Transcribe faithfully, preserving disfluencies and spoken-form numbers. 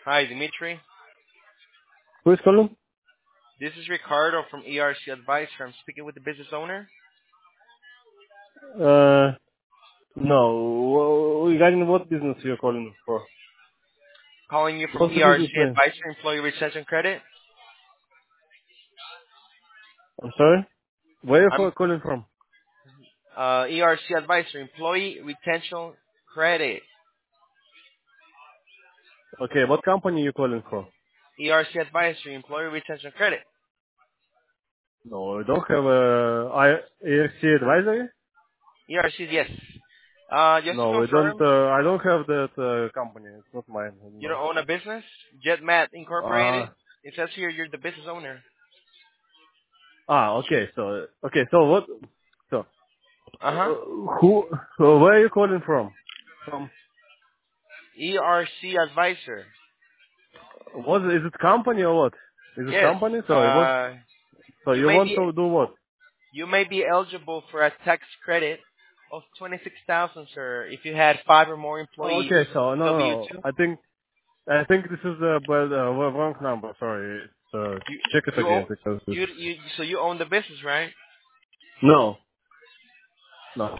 Hi, Dimitri. Who is calling? This is Ricardo from E R C Advisor. I'm speaking with the business owner. Uh, no. Regarding what business you're calling for? Calling you from What's the E R C business name? Advisor, Employee Retention Credit. I'm sorry? Where are you I'm for calling from? uh, E R C Advisor, Employee Retention Credit. Okay, what company you calling for? E R C Advisor, Employee Retention Credit. No, I don't have a I A R C advisory. E R C, yes. Uh, just to No, we don't. confirm, Uh, I don't have that uh, company. It's not mine you anymore. don't own a business? JetMat Incorporated. Ah, It says here you're the business owner. ah. Okay. So, okay. So what? So, Uh huh. uh, who? So where are you calling from? From E R C Advisor. what? Is it company or what? Is it Yes. company? Sorry. What? Uh, So you you may want be to do what? You may be eligible for a tax credit of twenty-six thousand, sir, if you had five or more Oh, employees. okay. So no, no, W no. two. I think I think this is the but, uh, wrong number. Sorry. It's, uh, You check it you own again because it's you you so you own the business, right? no, no.